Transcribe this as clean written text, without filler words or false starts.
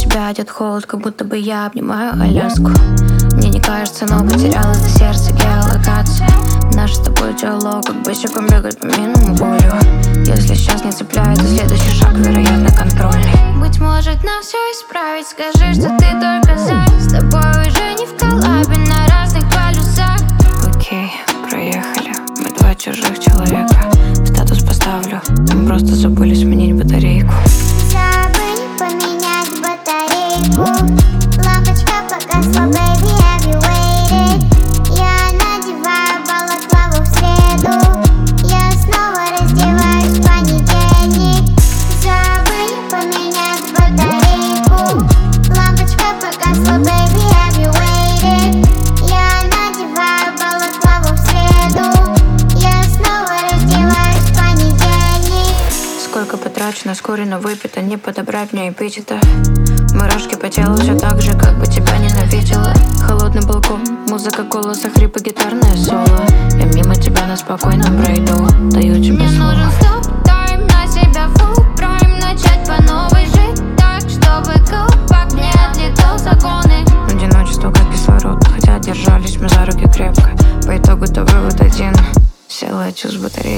тебя одет холод, как будто бы я обнимаю Аляску. Мне не кажется, но потерял это сердце геолокация. Наш с тобой диалог, как босиком бегать по минному полю. Если сейчас не цепляет, то следующий шаг, вероятно, контрольный. Быть может, нам все исправить, скажи, что ты только за. С тобой уже не в коллабе, на разных полюсах. Окей, проехали, мы два чужих человека. Статус поставлю, мы просто забыли сменить батарейку. Забыли поменять батарейку. Лампочка погасла, baby, have you waited? Я надеваю балаклаву в среду. Я снова раздеваюсь в понедельник. Забыли поменять батарейку. Лампочка погасла, baby, have you waited? Я надеваю балаклаву в среду. Я снова раздеваюсь в понедельник. Сколько потрачу на скорено выпито, не подобрать мне эпитета. Мурашки по телу все так же, как бы тебя ненавидела. Холодный балкон, музыка голоса, хрипы, гитарное соло. Я мимо тебя, но спокойно пройду, даю тебе Мне слово. нужен стоп-тайм, на себя full прайм. Начать по новой жить так, чтобы колпак не отлетал законы. Одиночество как кислород, хотя держались мы за руки крепко. По итогу то вывод один, села чувств батарея.